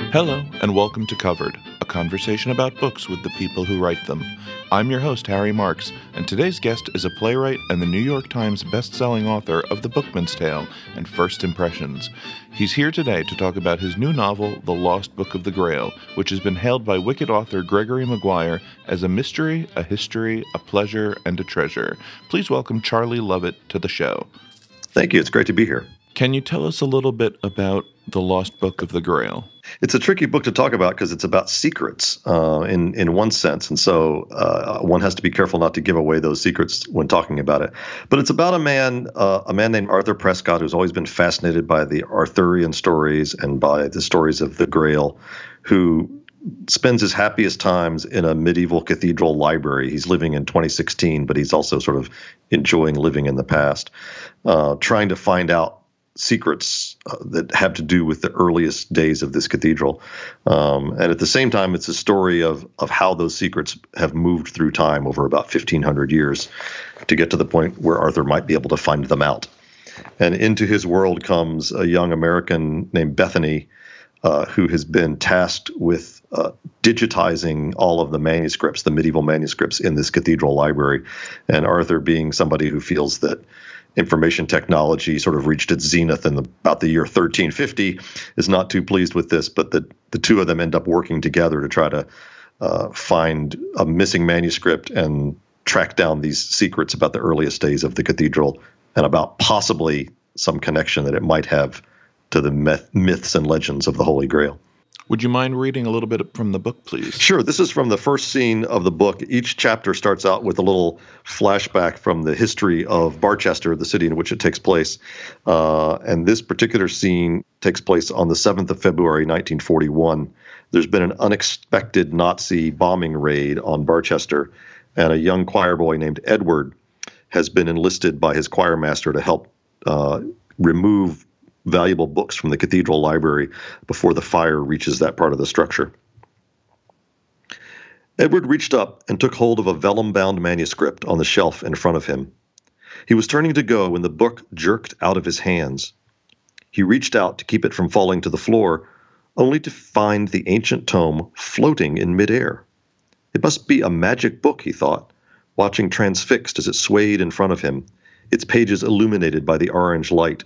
Hello, and welcome to Covered, a conversation about books with the people who write them. I'm your host, Harry Marks, and today's guest is a playwright and the New York Times best-selling author of The Bookman's Tale and First Impressions. He's here today to talk about his new novel, The Lost Book of the Grail, which has been hailed by Wicked author Gregory Maguire as a mystery, a history, a pleasure, and a treasure. Please welcome Charlie Lovett to the show. Thank you. It's great to be here. Can you tell us a little bit about The Lost Book of the Grail? It's a tricky book to talk about because it's about secrets in one sense. And so one has to be careful not to give away those secrets when talking about it. But it's about a man named Arthur Prescott, who's always been fascinated by the Arthurian stories and by the stories of the Grail, who spends his happiest times in a medieval cathedral library. He's living in 2016, but he's also sort of enjoying living in the past, trying to find out secrets that have to do with the earliest days of this cathedral. And at the same time, it's a story of how those secrets have moved through time over about 1,500 years to get to the point where Arthur might be able to find them out. And into his world comes a young American named Bethany, who has been tasked with digitizing all of the manuscripts, the medieval manuscripts in this cathedral library. And Arthur, being somebody who feels that information technology sort of reached its zenith in about the year 1350, is not too pleased with this, but the two of them end up working together to try to find a missing manuscript and track down these secrets about the earliest days of the cathedral and about possibly some connection that it might have to the myths and legends of the Holy Grail. Would you mind reading a little bit from the book, please? Sure. This is from the first scene of the book. Each chapter starts out with a little flashback from the history of Barchester, the city in which it takes place. And this particular scene takes place on the 7th of February, 1941. There's been an unexpected Nazi bombing raid on Barchester, and a young choir boy named Edward has been enlisted by his choir master to help remove valuable books from the cathedral library before the fire reaches that part of the structure. Edward reached up and took hold of a vellum-bound manuscript on the shelf in front of him. He was turning to go when the book jerked out of his hands. He reached out to keep it from falling to the floor, only to find the ancient tome floating in midair. It must be a magic book, he thought, watching transfixed as it swayed in front of him, its pages illuminated by the orange light.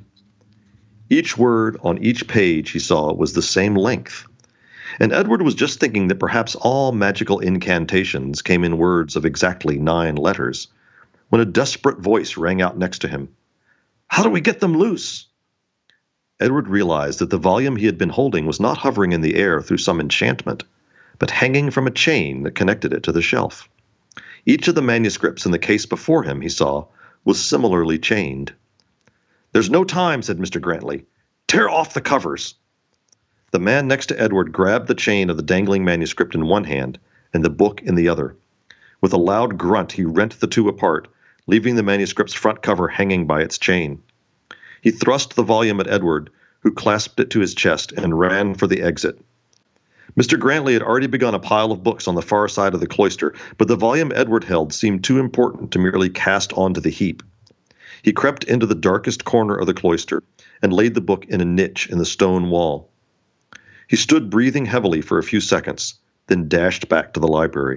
Each word on each page, he saw, was the same length. And Edward was just thinking that perhaps all magical incantations came in words of exactly 9 letters, when a desperate voice rang out next to him. "How do we get them loose?" Edward realized that the volume he had been holding was not hovering in the air through some enchantment, but hanging from a chain that connected it to the shelf. Each of the manuscripts in the case before him, he saw, was similarly chained. "There's no time," said Mr. Grantley. "Tear off the covers." The man next to Edward grabbed the chain of the dangling manuscript in one hand and the book in the other. With a loud grunt, he rent the two apart, leaving the manuscript's front cover hanging by its chain. He thrust the volume at Edward, who clasped it to his chest and ran for the exit. Mr. Grantley had already begun a pile of books on the far side of the cloister, but the volume Edward held seemed too important to merely cast onto the heap. He crept into the darkest corner of the cloister and laid the book in a niche in the stone wall. He stood breathing heavily for a few seconds, then dashed back to the library.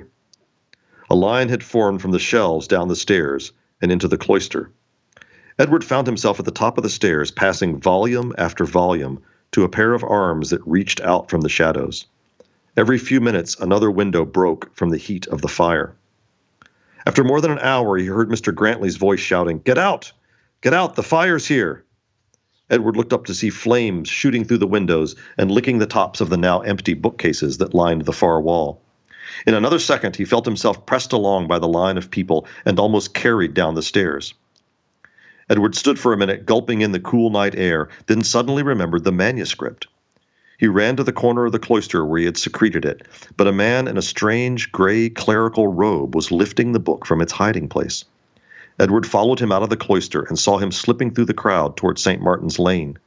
A line had formed from the shelves down the stairs and into the cloister. Edward found himself at the top of the stairs, passing volume after volume to a pair of arms that reached out from the shadows. Every few minutes, another window broke from the heat of the fire. After more than an hour, he heard Mr. Grantley's voice shouting, "Get out! Get out! The fire's here!" Edward looked up to see flames shooting through the windows and licking the tops of the now empty bookcases that lined the far wall. In another second, he felt himself pressed along by the line of people and almost carried down the stairs. Edward stood for a minute, gulping in the cool night air, then suddenly remembered the manuscript. He ran to the corner of the cloister where he had secreted it, but a man in a strange gray clerical robe was lifting the book from its hiding place. Edward followed him out of the cloister and saw him slipping through the crowd toward St. Martin's Lane.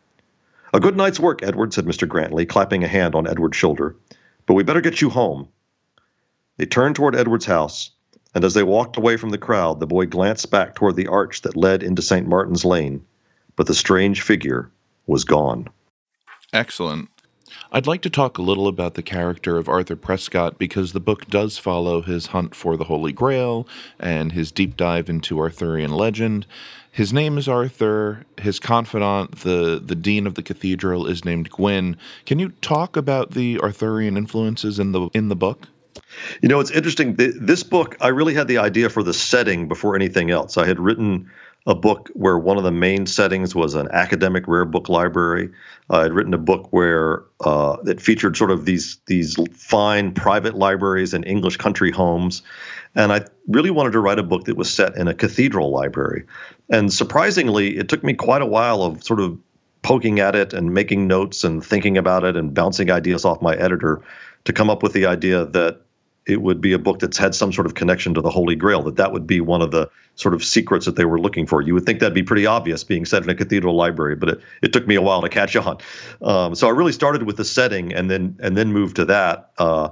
"A good night's work, Edward," said Mr. Grantley, clapping a hand on Edward's shoulder. "But we better get you home." They turned toward Edward's house, and as they walked away from the crowd, the boy glanced back toward the arch that led into St. Martin's Lane, but the strange figure was gone. Excellent. I'd like to talk a little about the character of Arthur Prescott because the book does follow his hunt for the Holy Grail and his deep dive into Arthurian legend. His name is Arthur. His confidant, the dean of the cathedral, is named Gwyn. Can you talk about the Arthurian influences in the book? You know, it's interesting. This book, I really had the idea for the setting before anything else. I had written a book where one of the main settings was an academic rare book library. I had written a book where that featured sort of these fine private libraries and English country homes. And I really wanted to write a book that was set in a cathedral library. And surprisingly, it took me quite a while of sort of poking at it and making notes and thinking about it and bouncing ideas off my editor to come up with the idea that it would be a book that's had some sort of connection to the Holy Grail, that would be one of the sort of secrets that they were looking for. You would think that'd be pretty obvious being set in a cathedral library, but it took me a while to catch on. So I really started with the setting and then moved to that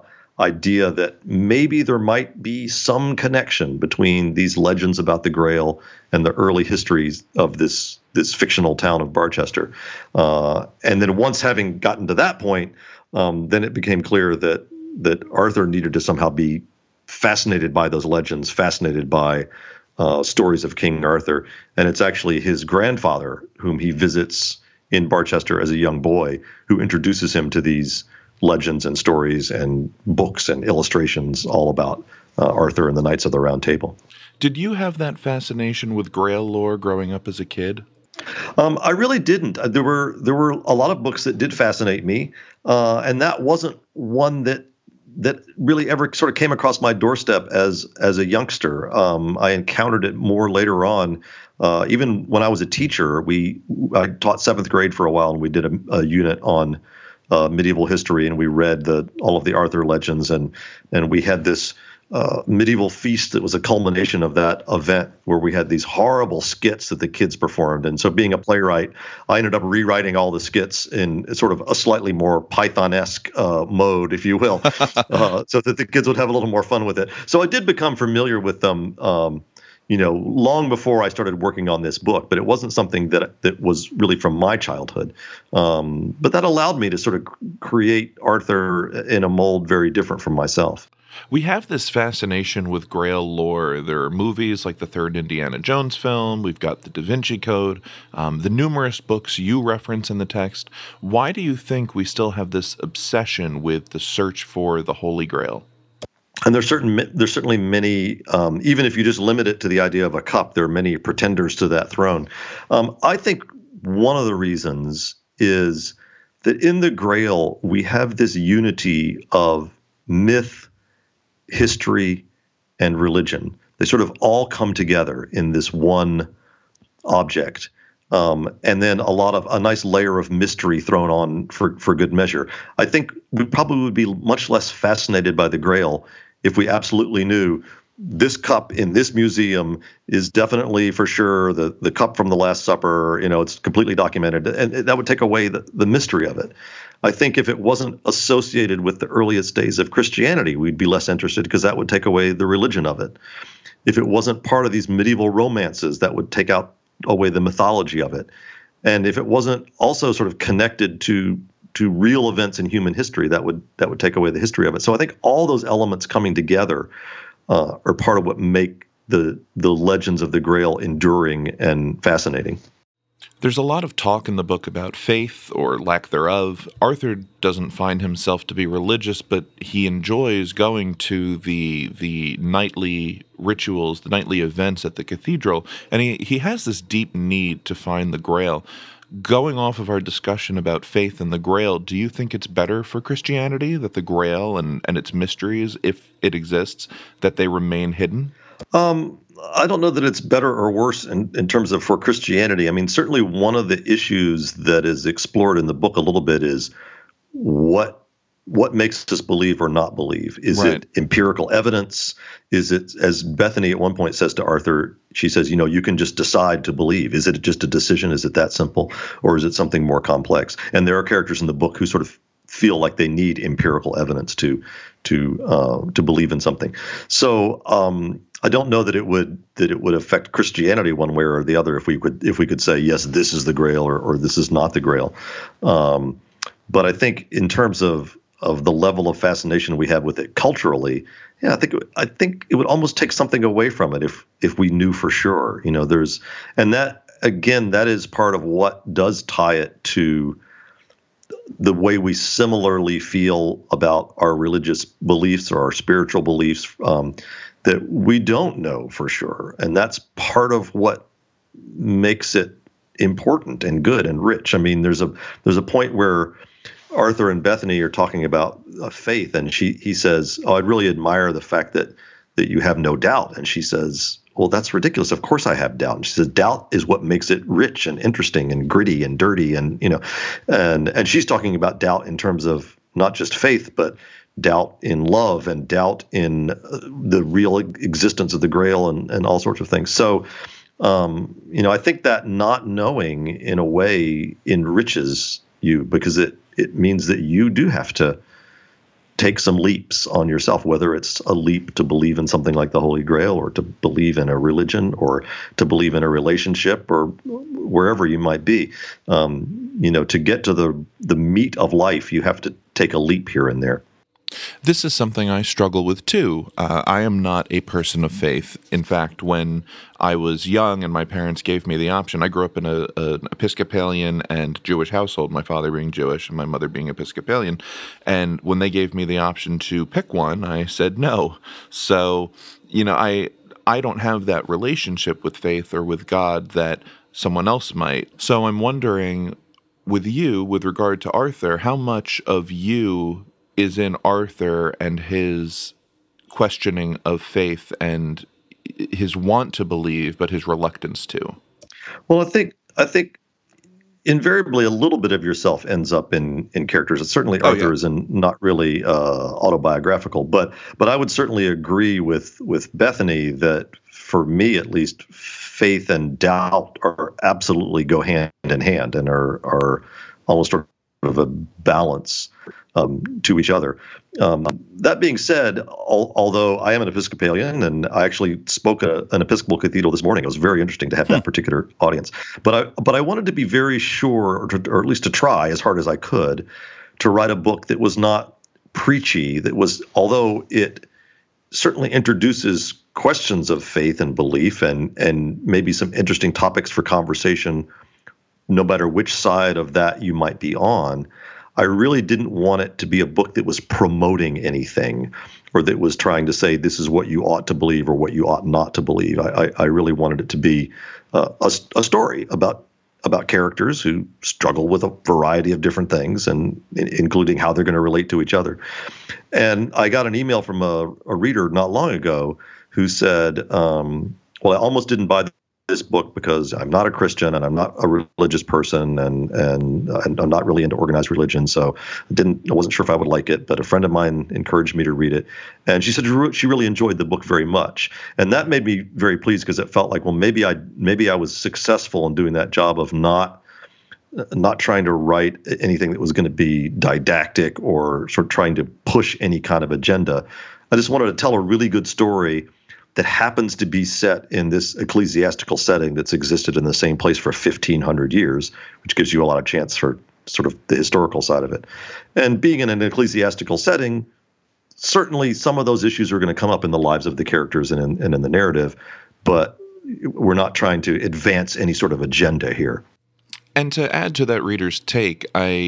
idea that maybe there might be some connection between these legends about the Grail and the early histories of this fictional town of Barchester. And then once having gotten to that point, then it became clear that Arthur needed to somehow be fascinated by those legends, fascinated by stories of King Arthur. And it's actually his grandfather, whom he visits in Barchester as a young boy, who introduces him to these legends and stories and books and illustrations all about Arthur and the Knights of the Round Table. Did you have that fascination with Grail lore growing up as a kid? I really didn't. There were a lot of books that did fascinate me, and that wasn't one that really ever sort of came across my doorstep as a youngster. I encountered it more later on. Even when I was a teacher, I taught seventh grade for a while, and we did a unit on medieval history, and we read all of the Arthur legends, and we had this medieval feast that was a culmination of that event, where we had these horrible skits that the kids performed. And so, being a playwright, I ended up rewriting all the skits in sort of a slightly more Python-esque mode, if you will, so that the kids would have a little more fun with it. So I did become familiar with them, long before I started working on this book. But it wasn't something that was really from my childhood. But that allowed me to sort of create Arthur in a mold very different from myself. We have this fascination with Grail lore. There are movies like the third Indiana Jones film. We've got the Da Vinci Code, the numerous books you reference in the text. Why do you think we still have this obsession with the search for the Holy Grail? And there's certainly many, even if you just limit it to the idea of a cup, there are many pretenders to that throne. I think one of the reasons is that in the Grail, we have this unity of myth, history, and religion. They sort of all come together in this one object. And then a nice layer of mystery thrown on for good measure. I think we probably would be much less fascinated by the Grail if we absolutely knew this cup in this museum is definitely for sure the cup from the Last Supper. It's completely documented, and that would take away the mystery of it. I think if it wasn't associated with the earliest days of Christianity, we'd be less interested because that would take away the religion of it. If it wasn't part of these medieval romances, that would take away the mythology of it. And if it wasn't also sort of connected to real events in human history, that would take away the history of it. So I think all those elements coming together are part of what make the legends of the Grail enduring and fascinating. There's a lot of talk in the book about faith or lack thereof. Arthur doesn't find himself to be religious, but he enjoys going to the nightly rituals, the nightly events at the cathedral, and he has this deep need to find the Grail. Going off of our discussion about faith and the Grail, do you think it's better for Christianity that the Grail and its mysteries, if it exists, that they remain hidden? I don't know that it's better or worse in terms of for Christianity. I mean, certainly one of the issues that is explored in the book a little bit is what makes us believe or not believe. Is Right. it empirical evidence? Is it, as Bethany at one point says to Arthur, she says, you can just decide to believe. Is it just a decision? Is it that simple? Or is it something more complex? And there are characters in the book who sort of feel like they need empirical evidence to believe in something. So I don't know that it would affect Christianity one way or the other if we could say yes, this is the Grail or this is not the Grail. But I think in terms of the level of fascination we have with it culturally, yeah, I think it would almost take something away from it if we knew for sure. And that again, that is part of what does tie it to the way we similarly feel about our religious beliefs or our spiritual beliefs, that we don't know for sure. And that's part of what makes it important and good and rich. I mean, there's a point where Arthur and Bethany are talking about faith, and he says, "Oh, I'd really admire the fact that you have no doubt." And she says, "Well, that's ridiculous. Of course I have doubt." And she says, "Doubt is what makes it rich and interesting and gritty and dirty." And and she's talking about doubt in terms of not just faith, but doubt in love and doubt in the real existence of the Grail and all sorts of things. So, I think that not knowing in a way enriches you, because it means that you do have to take some leaps on yourself, whether it's a leap to believe in something like the Holy Grail, or to believe in a religion, or to believe in a relationship, or wherever you might be. To get to the meat of life, you have to take a leap here and there. This is something I struggle with too. I am not a person of faith. In fact, when I was young and my parents gave me the option, I grew up in an Episcopalian and Jewish household, my father being Jewish and my mother being Episcopalian. And when they gave me the option to pick one, I said no. So, I don't have that relationship with faith or with God that someone else might. So I'm wondering, with you, with regard to Arthur, how much of you is in Arthur and his questioning of faith and his want to believe, but his reluctance to? Well, I think invariably a little bit of yourself ends up in characters. Certainly Arthur is not really autobiographical, but I would certainly agree with Bethany that, for me at least, faith and doubt are absolutely go hand in hand and are almost sort of a balance to each other. That being said, although I am an Episcopalian and I actually spoke at an Episcopal cathedral this morning, it was very interesting to have that particular audience. But I wanted to be very sure, or at least to try as hard as I could, to write a book that was not preachy, that was, although it certainly introduces questions of faith and belief and maybe some interesting topics for conversation, no matter which side of that you might be on, I really didn't want it to be a book that was promoting anything, or that was trying to say this is what you ought to believe or what you ought not to believe. I really wanted it to be a story about characters who struggle with a variety of different things, and including how they're going to relate to each other. And I got an email from a reader not long ago who said, well, I almost didn't buy this book because I'm not a Christian and I'm not a religious person, and I'm not really into organized religion, so I wasn't sure if I would like it, but a friend of mine encouraged me to read it, and she said she really enjoyed the book very much, and that made me very pleased, because it felt like, well, maybe I was successful in doing that job of not trying to write anything that was going to be didactic or sort of trying to push any kind of agenda. I just wanted to tell a really good story that happens to be set in this ecclesiastical setting that's existed in the same place for 1,500 years, which gives you a lot of chance for sort of the historical side of it. And being in an ecclesiastical setting, certainly some of those issues are going to come up in the lives of the characters and in the narrative, but we're not trying to advance any sort of agenda here. And to add to that reader's take,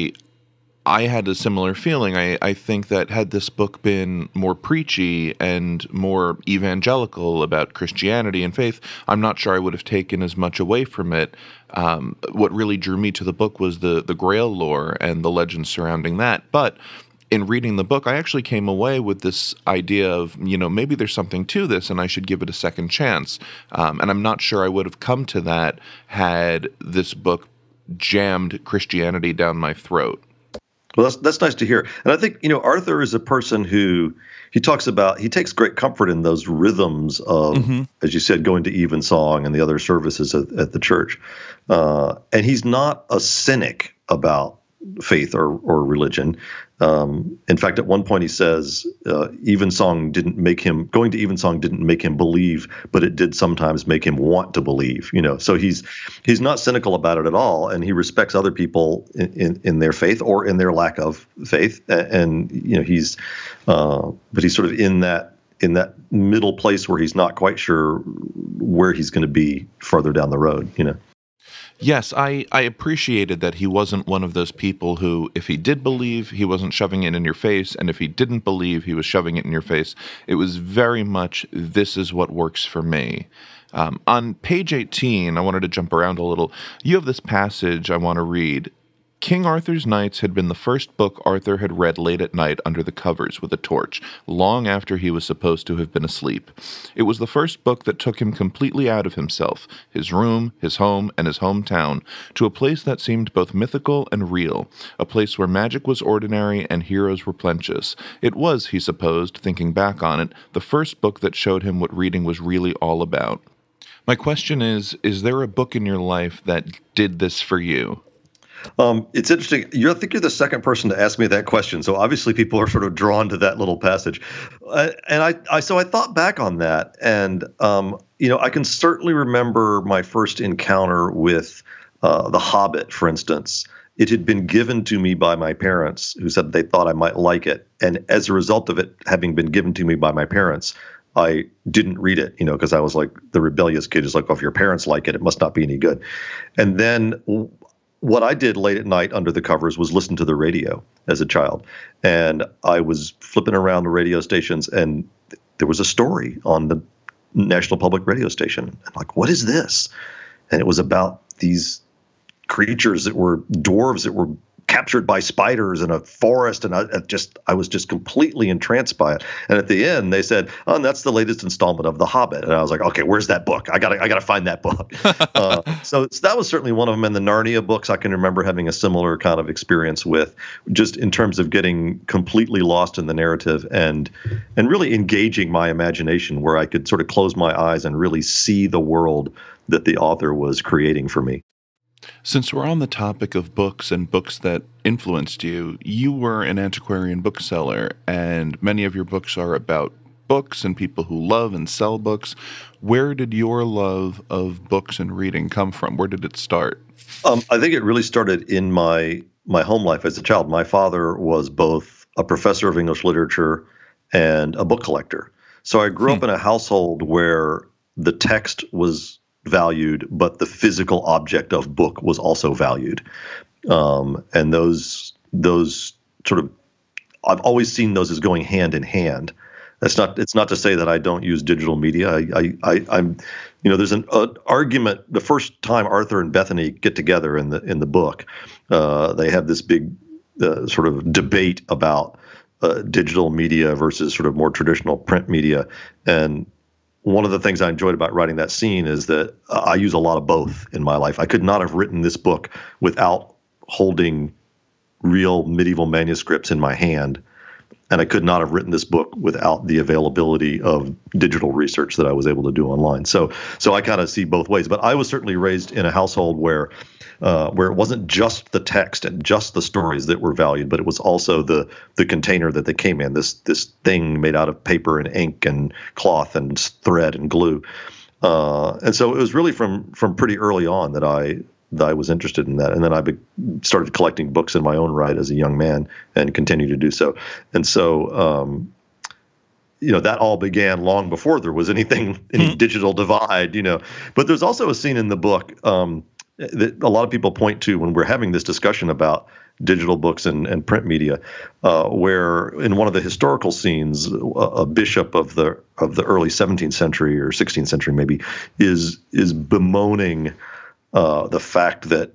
I had a similar feeling. I think that had this book been more preachy and more evangelical about Christianity and faith, I'm not sure I would have taken as much away from it. What really drew me to the book was the Grail lore and the legends surrounding that. But in reading the book, I actually came away with this idea of, maybe there's something to this and I should give it a second chance. And I'm not sure I would have come to that had this book jammed Christianity down my throat. Well, that's nice to hear. And I think, Arthur is a person who he takes great comfort in those rhythms of, as you said, going to evensong and the other services at the church. And he's not a cynic about faith or religion. In fact, at one point he says, Evensong didn't make him going to Evensong didn't make him believe, but it did sometimes make him want to believe. So he's not cynical about it at all, and he respects other people in their faith or in their lack of faith, and but he's sort of in that middle place where he's not quite sure where he's going to be further down the road. Yes, I appreciated that he wasn't one of those people who, if he did believe, he wasn't shoving it in your face, and if he didn't believe, he was shoving it in your face. It was very much, this is what works for me. On page 18, I wanted to jump around a little. You have this passage I want to read. King Arthur's Knights had been the first book Arthur had read late at night under the covers with a torch, long after he was supposed to have been asleep. It was the first book that took him completely out of himself, his room, his home, and his hometown, to a place that seemed both mythical and real, a place where magic was ordinary and heroes were plenteous. It was, he supposed, thinking back on it, the first book that showed him what reading was really all about. My question is there a book in your life that did this for you? It's interesting. I think you're the second person to ask me that question. So obviously people are sort of drawn to that little passage. And I thought back on that, and I can certainly remember my first encounter with The Hobbit, for instance. It had been given to me by my parents, who said they thought I might like it. And as a result of it having been given to me by my parents, I didn't read it, because I was like the rebellious kid who's like, well, if your parents like it, it must not be any good. And then what I did late at night under the covers was listen to the radio as a child. And I was flipping around the radio stations, and there was a story on the National Public Radio station. I'm like, what is this? And it was about these creatures that were dwarves that were captured by spiders in a forest, and I was just completely entranced by it. And at the end, they said, "Oh, and that's the latest installment of The Hobbit." And I was like, "Okay, where's that book? I gotta find that book." So that was certainly one of them. And the Narnia books, I can remember having a similar kind of experience with, just in terms of getting completely lost in the narrative and really engaging my imagination, where I could sort of close my eyes and really see the world that the author was creating for me. Since we're on the topic of books and books that influenced you, you were an antiquarian bookseller, and many of your books are about books and people who love and sell books. Where did your love of books and reading come from? Where did it start? I think it really started in my home life as a child. My father was both a professor of English literature and a book collector. So I grew up in a household where the text was valued, but the physical object of book was also valued. And those sort of, I've always seen those as going hand in hand. It's not to say that I don't use digital media. I'm there's an argument. The first time Arthur and Bethany get together in the book, they have this big sort of debate about digital media versus sort of more traditional print media. And one of the things I enjoyed about writing that scene is that I use a lot of both in my life. I could not have written this book without holding real medieval manuscripts in my hand. And I could not have written this book without the availability of digital research that I was able to do online. So I kind of see both ways. But I was certainly raised in a household where it wasn't just the text and just the stories that were valued, but it was also the container that they came in, this thing made out of paper and ink and cloth and thread and glue. And so it was really from pretty early on that I was interested in that. And then I started collecting books in my own right as a young man and continue to do so. And so, that all began long before there was any digital divide, But there's also a scene in the book that a lot of people point to when we're having this discussion about digital books and print media, where in one of the historical scenes, a bishop of the early 17th century or 16th century maybe is bemoaning the fact that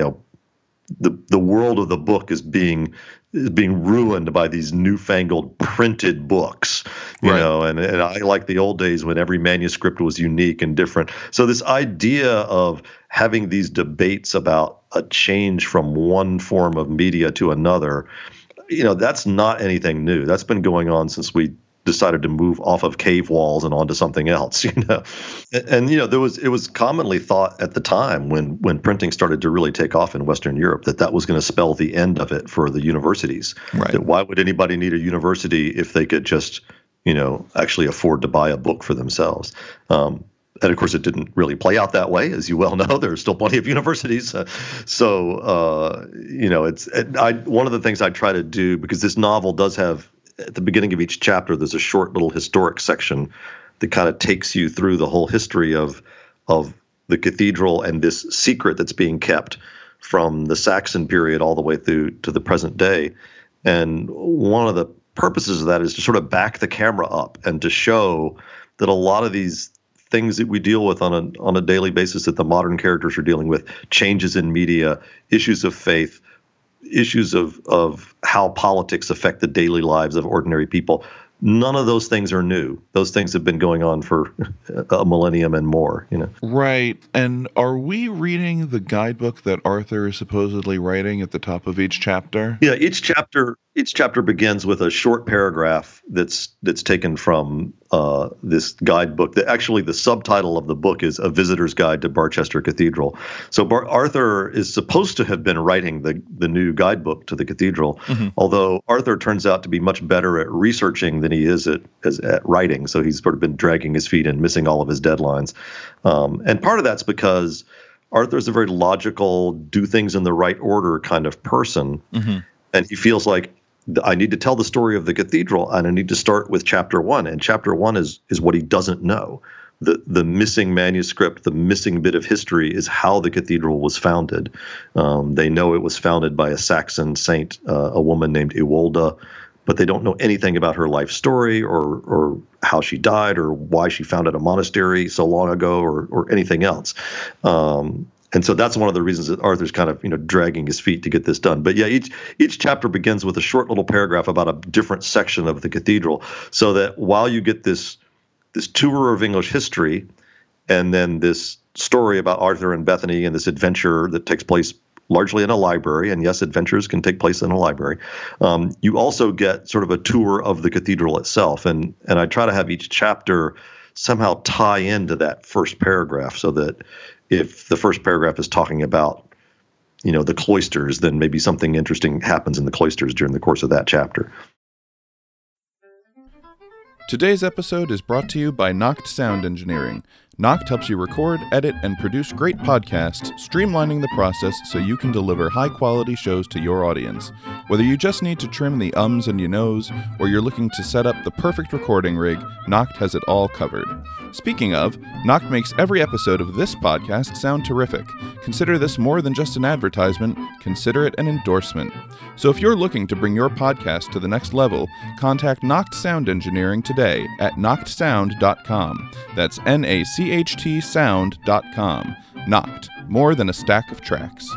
the world of the book is being ruined by these newfangled printed books, Right. and I like the old days when every manuscript was unique and different. So this idea of having these debates about a change from one form of media to another, that's not anything new. That's been going on since we decided to move off of cave walls and onto something else, And it was commonly thought at the time when printing started to really take off in Western Europe that was going to spell the end of it for the universities. Right. That why would anybody need a university if they could just, actually afford to buy a book for themselves? And of course, it didn't really play out that way, as you well know. There are still plenty of universities. It's one of the things I try to do, because this novel does have, at the beginning of each chapter, there's a short little historic section that kind of takes you through the whole history of the cathedral and this secret that's being kept from the Saxon period all the way through to the present day. And one of the purposes of that is to sort of back the camera up and to show that a lot of these things that we deal with on a daily basis that the modern characters are dealing with, changes in media, issues of faith, issues of how politics affect the daily lives of ordinary people. None of those things are new. Those things have been going on for a millennium and more, Right. And are we reading the guidebook that Arthur is supposedly writing at the top of each chapter? Yeah, each chapter begins with a short paragraph that's taken from this guidebook. Actually, the subtitle of the book is A Visitor's Guide to Barchester Cathedral. So Arthur is supposed to have been writing the new guidebook to the cathedral, although Arthur turns out to be much better at researching than he is at writing. So he's sort of been dragging his feet and missing all of his deadlines. And part of that's because Arthur's a very logical, do things in the right order kind of person. And he feels like, I need to tell the story of the cathedral, and I need to start with chapter 1. And chapter 1 is what he doesn't know. The missing manuscript, the missing bit of history is how the cathedral was founded. They know it was founded by a Saxon saint, a woman named Iwolda, but they don't know anything about her life story or how she died or why she founded a monastery so long ago or anything else. And so that's one of the reasons that Arthur's kind of, dragging his feet to get this done. But yeah, each chapter begins with a short little paragraph about a different section of the cathedral, so that while you get this tour of English history and then this story about Arthur and Bethany and this adventure that takes place largely in a library, and yes, adventures can take place in a library, you also get sort of a tour of the cathedral itself. And I try to have each chapter somehow tie into that first paragraph, so that if the first paragraph is talking about, the cloisters, then maybe something interesting happens in the cloisters during the course of that chapter. Today's episode is brought to you by Noct Sound Engineering. Noct helps you record, edit, and produce great podcasts, streamlining the process so you can deliver high-quality shows to your audience. Whether you just need to trim the ums and you knows, or you're looking to set up the perfect recording rig, Noct has it all covered. Speaking of, Noct makes every episode of this podcast sound terrific. Consider this more than just an advertisement, consider it an endorsement. So if you're looking to bring your podcast to the next level, contact Noct Sound Engineering today at noctsound.com. That's NACHT sound.com. Noct, more than a stack of tracks.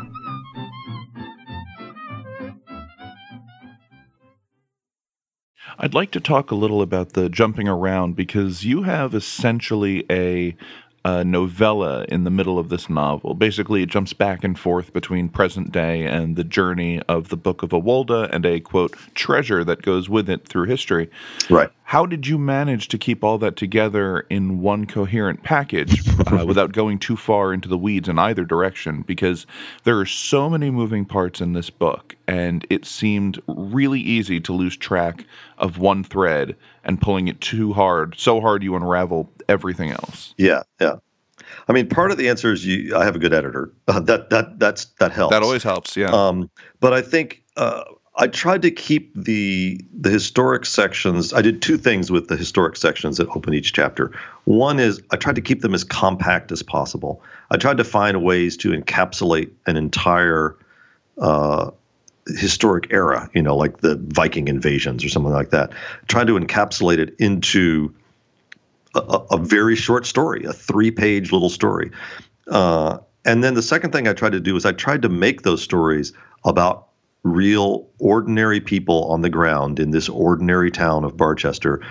I'd like to talk a little about the jumping around, because you have essentially a novella in the middle of this novel. Basically, it jumps back and forth between present day and the journey of the Book of Iwolda and a, quote, treasure that goes with it through history. Right. How did you manage to keep all that together in one coherent package without going too far into the weeds in either direction? Because there are so many moving parts in this book, and it seemed really easy to lose track of one thread and pulling it too hard, so hard you unravel everything else. Yeah. I mean, part of the answer is I have a good editor. That helps. That always helps, yeah. But I think I tried to keep the historic sections. I did two things with the historic sections that open each chapter. One is I tried to keep them as compact as possible. I tried to find ways to encapsulate an entire historic era, like the Viking invasions or something like that. Tried to encapsulate it into a very short story, a 3-page little story. And then the second thing I tried to do is I tried to make those stories about real ordinary people on the ground in this ordinary town of Barchester.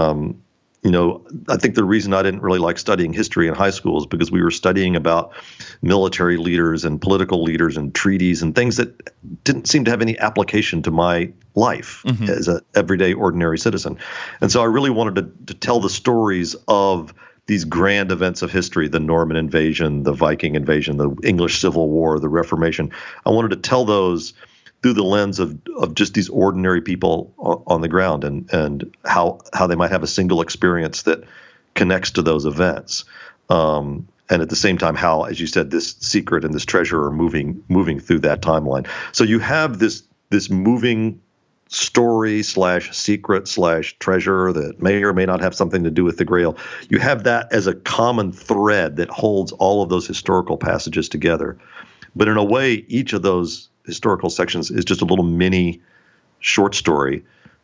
I think the reason I didn't really like studying history in high school is because we were studying about military leaders and political leaders and treaties and things that didn't seem to have any application to my life as an everyday, ordinary citizen. And so I really wanted to tell the stories of these grand events of history, the Norman invasion, the Viking invasion, the English Civil War, the Reformation. I wanted to tell those through the lens of just these ordinary people on the ground, and how they might have a single experience that connects to those events. And at the same time, how, as you said, this secret and this treasure are moving through that timeline. So you have this moving story / secret / treasure that may or may not have something to do with the Grail. You have that as a common thread that holds all of those historical passages together. But in a way, each of those historical sections is just a little mini short story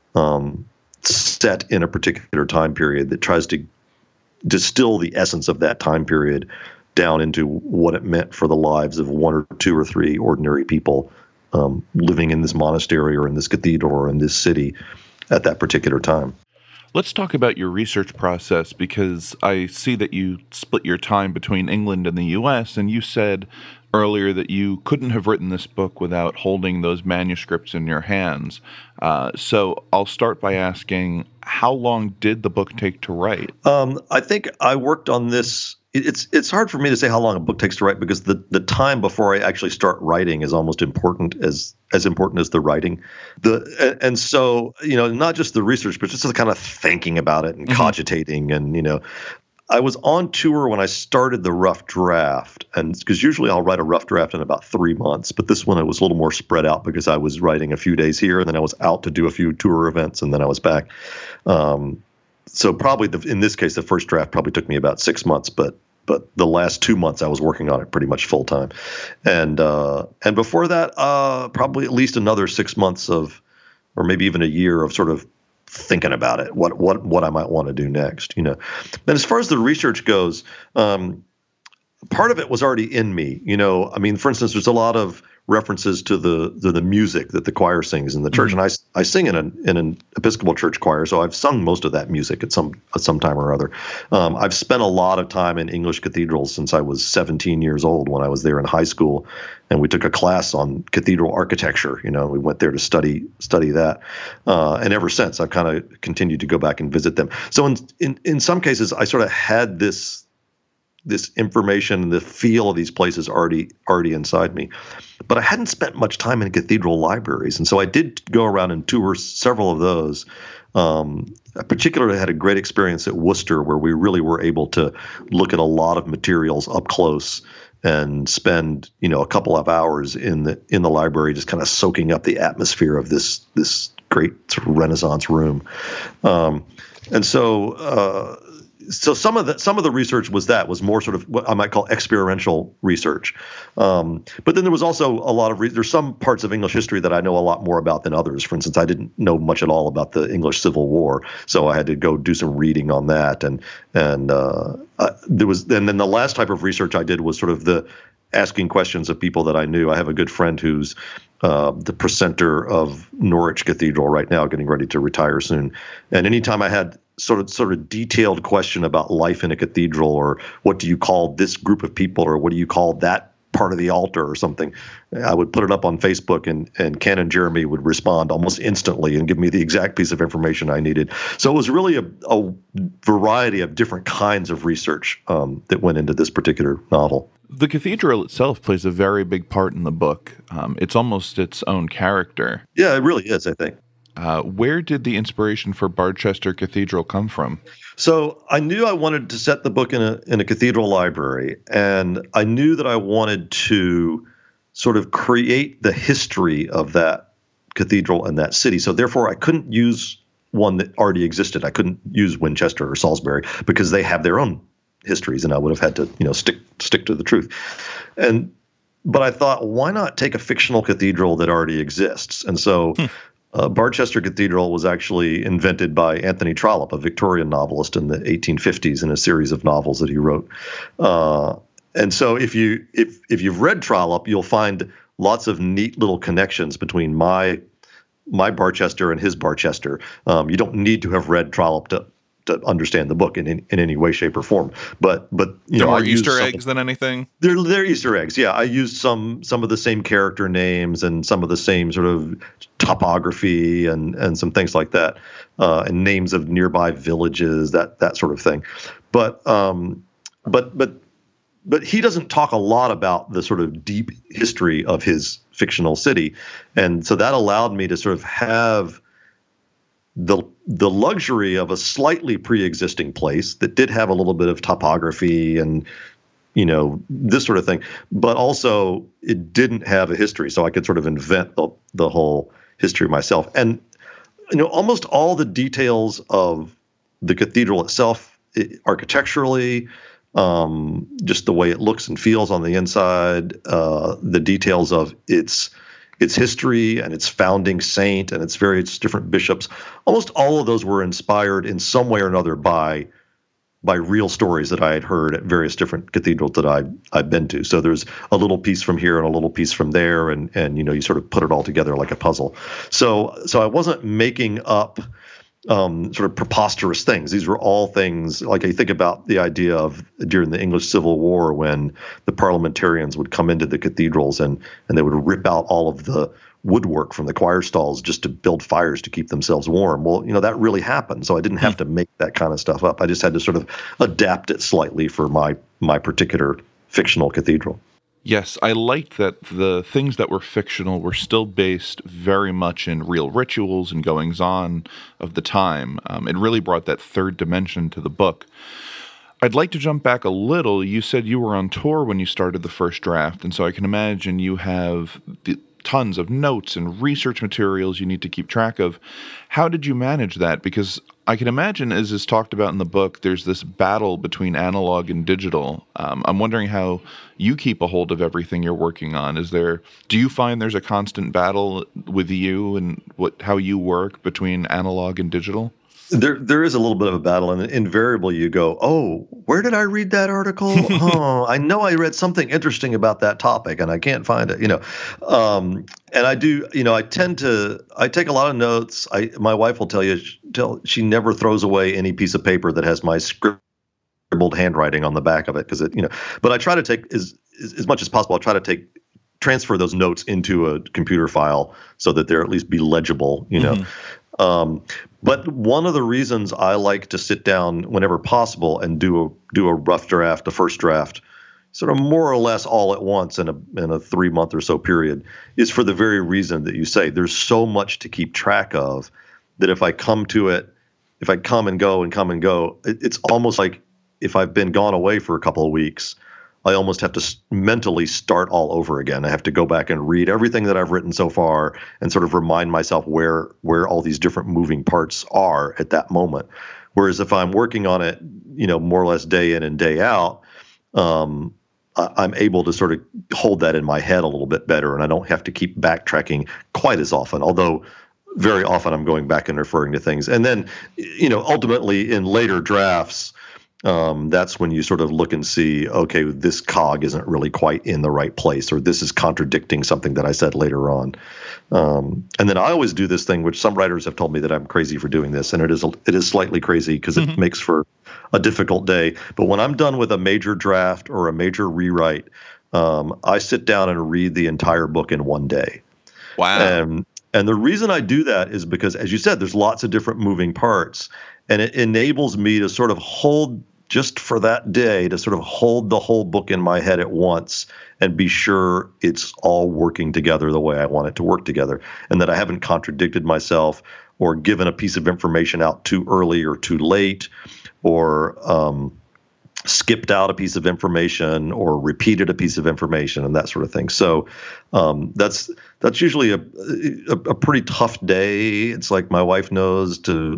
set in a particular time period that tries to distill the essence of that time period down into what it meant for the lives of one or two or three ordinary people living in this monastery or in this cathedral or in this city at that particular time. Let's talk about your research process, because I see that you split your time between England and the U.S., and you said earlier that you couldn't have written this book without holding those manuscripts in your hands. So I'll start by asking, how long did the book take to write? I think I worked on this. It's hard for me to say how long a book takes to write, because the time before I actually start writing is almost important as important as the writing. And so, not just the research, but just the kind of thinking about it and cogitating. And, I was on tour when I started the rough draft, and because usually I'll write a rough draft in about 3 months, but this one it was a little more spread out because I was writing a few days here, and then I was out to do a few tour events, and then I was back. So probably in this case, the first draft probably took me about 6 months, but the last 2 months I was working on it pretty much full time, and before that, probably at least another 6 months or maybe even a year of sort of thinking about it, what I might want to do next, And as far as the research goes, part of it was already in me, for instance, there's a lot of references to the music that the choir sings in the church, and I sing in an Episcopal church choir, so I've sung most of that music at some time or other. I've spent a lot of time in English cathedrals since I was 17 years old when I was there in high school, and we took a class on cathedral architecture. We went there to study that, and ever since I've kind of continued to go back and visit them. So in some cases, I sort of had this information, the feel of these places already inside me. But I hadn't spent much time in cathedral libraries, and so I did go around and tour several of those. I particularly had a great experience at Worcester, where we really were able to look at a lot of materials up close and spend a couple of hours in the library just kind of soaking up the atmosphere of this great sort of Renaissance room. And so some of the research was more sort of what I might call experiential research. But then there was also a lot of there's some parts of English history that I know a lot more about than others. For instance, I didn't know much at all about the English Civil War, so I had to go do some reading on that. And then the last type of research I did was sort of the asking questions of people that I knew. I have a good friend who's the precentor of Norwich Cathedral right now, getting ready to retire soon. And anytime I had sort of detailed question about life in a cathedral, or what do you call this group of people, or what do you call that part of the altar or something, I would put it up on Facebook, and Canon Jeremy would respond almost instantly and give me the exact piece of information I needed. So it was really a variety of different kinds of research that went into this particular novel. The cathedral itself plays a very big part in the book. It's almost its own character. Yeah, it really is, I think. Where did the inspiration for Barchester Cathedral come from? So I knew I wanted to set the book in a cathedral library, and I knew that I wanted to sort of create the history of that cathedral and that city. So therefore, I couldn't use one that already existed. I couldn't use Winchester or Salisbury because they have their own histories, and I would have had to stick to the truth. But I thought, why not take a fictional cathedral that already exists? And so Barchester Cathedral was actually invented by Anthony Trollope, a Victorian novelist in the 1850s, in a series of novels that he wrote. And so if you've read Trollope, you'll find lots of neat little connections between my Barchester and his Barchester. You don't need to have read Trollope to understand the book in any way, shape, or form. But they're more Easter eggs than anything. They're Easter eggs. Yeah, I used some of the same character names and some of the same sort of topography and some things like that, and names of nearby villages, that sort of thing. But he doesn't talk a lot about the sort of deep history of his fictional city, and so that allowed me to sort of have the luxury of a slightly pre-existing place that did have a little bit of topography and this sort of thing, but also it didn't have a history, so I could sort of invent the whole history myself. And almost all the details of the cathedral itself, architecturally, just the way it looks and feels on the inside, the details of its history and its founding saint and its various different bishops, almost all of those were inspired in some way or another by real stories that I had heard at various different cathedrals that I've been to. So there's a little piece from here and a little piece from there, and you sort of put it all together like a puzzle. So I wasn't making up sort of preposterous things. These were all things, like I think about the idea of during the English Civil War when the parliamentarians would come into the cathedrals and they would rip out all of the woodwork from the choir stalls just to build fires to keep themselves warm. Well, that really happened. So I didn't have to make that kind of stuff up. I just had to sort of adapt it slightly for my particular fictional cathedral. Yes, I liked that the things that were fictional were still based very much in real rituals and goings-on of the time. It really brought that third dimension to the book. I'd like to jump back a little. You said you were on tour when you started the first draft, and so I can imagine you have tons of notes and research materials you need to keep track of. How did you manage that? Because I can imagine, as is talked about in the book, there's this battle between analog and digital. I'm wondering how you keep a hold of everything you're working on. Do you find there's a constant battle with you and how you work between analog and digital? There is a little bit of a battle, and invariably you go, oh, where did I read that article? Oh, I know I read something interesting about that topic, and I can't find it. And I do. I take a lot of notes. My wife will tell you, she never throws away any piece of paper that has my scribbled handwriting on the back of it, because But I try to take as much as possible. I try to transfer those notes into a computer file so that they're at least be legible. But one of the reasons I like to sit down whenever possible and do a rough draft, a first draft, sort of more or less all at once in a 3-month or so period, is for the very reason that you say. There's so much to keep track of that if I come and go, it's almost like if I've been gone away for a couple of weeks, I almost have to mentally start all over again. I have to go back and read everything that I've written so far and sort of remind myself where all these different moving parts are at that moment. Whereas if I'm working on it, more or less day in and day out, I'm able to sort of hold that in my head a little bit better, and I don't have to keep backtracking quite as often, although very often I'm going back and referring to things. And then, ultimately in later drafts, that's when you sort of look and see, okay, this cog isn't really quite in the right place, or this is contradicting something that I said later on. And then I always do this thing, which some writers have told me that I'm crazy for doing this, and it is slightly crazy because it makes for a difficult day. But when I'm done with a major draft or a major rewrite, I sit down and read the entire book in one day. Wow. And the reason I do that is because, as you said, there's lots of different moving parts, and it enables me to sort of hold, just for that day, to sort of hold the whole book in my head at once and be sure it's all working together the way I want it to work together, and that I haven't contradicted myself or given a piece of information out too early or too late, or skipped out a piece of information or repeated a piece of information and that sort of thing. So that's usually a pretty tough day. It's like my wife knows to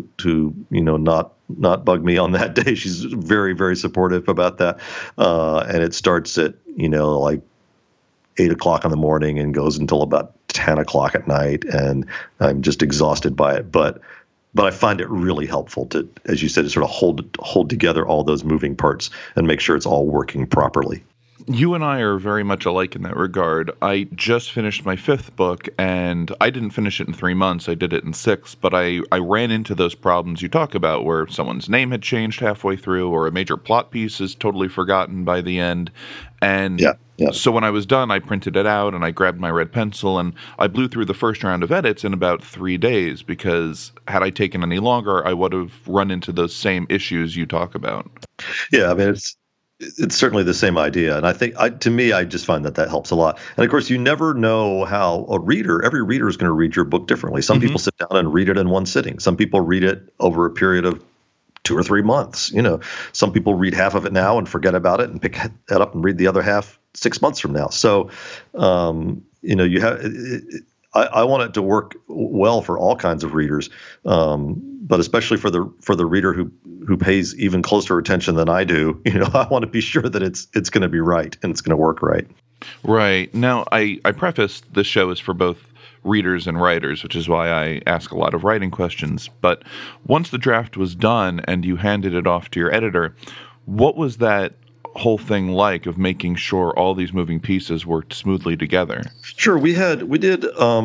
not bug me on that day. She's very, very supportive about that. And it starts at, like 8 o'clock in the morning and goes until about 10 o'clock at night. And I'm just exhausted by it. But I find it really helpful to, as you said, to sort of hold together all those moving parts and make sure it's all working properly. You and I are very much alike in that regard. I just finished my 5th book, and I didn't finish it in 3 months. I did it in 6, but I ran into those problems you talk about where someone's name had changed halfway through or a major plot piece is totally forgotten by the end. And so when I was done, I printed it out and I grabbed my red pencil and I blew through the first round of edits in about 3 days because had I taken any longer, I would have run into those same issues you talk about. Yeah, I mean, it's certainly the same idea. And I think, to me, I just find that helps a lot. And of course, you never know how every reader is going to read your book differently. Some people sit down and read it in one sitting. Some people read it over a period of 2 or 3 months. Some people read half of it now and forget about it and pick that up and read the other half 6 months from now. So, you have, I want it to work well for all kinds of readers, but especially for the reader who pays even closer attention than I do. I want to be sure that it's going to be right and it's going to work right. Right. Now, I prefaced this show is for both readers and writers, which is why I ask a lot of writing questions. But once the draft was done and you handed it off to your editor, what was that whole thing like of making sure all these moving pieces worked smoothly together? Sure. We did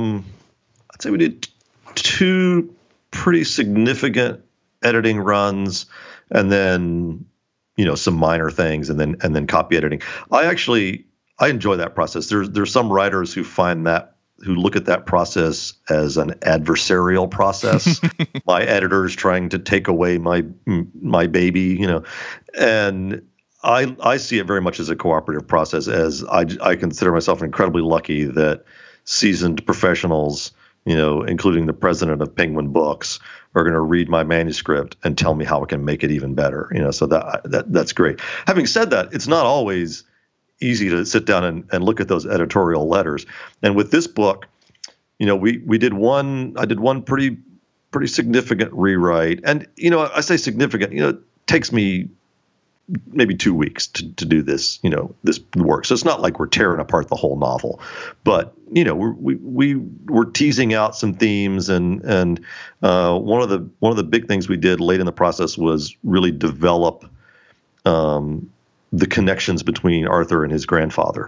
2 pretty significant editing runs and then, some minor things and then copy editing. I enjoy that process. There's some writers who look at that process as an adversarial process. My editor's trying to take away my baby, and I see it very much as a cooperative process, as I consider myself incredibly lucky that seasoned professionals, including the president of Penguin Books, are going to read my manuscript and tell me how I can make it even better. So that's great. Having said that, it's not always easy to sit down and look at those editorial letters. And with this book, I did one pretty significant rewrite. And, I say significant, it takes me maybe 2 weeks to do this, this work. So it's not like we're tearing apart the whole novel, but we were teasing out some themes, and one of the big things we did late in the process was really develop the connections between Arthur and his grandfather.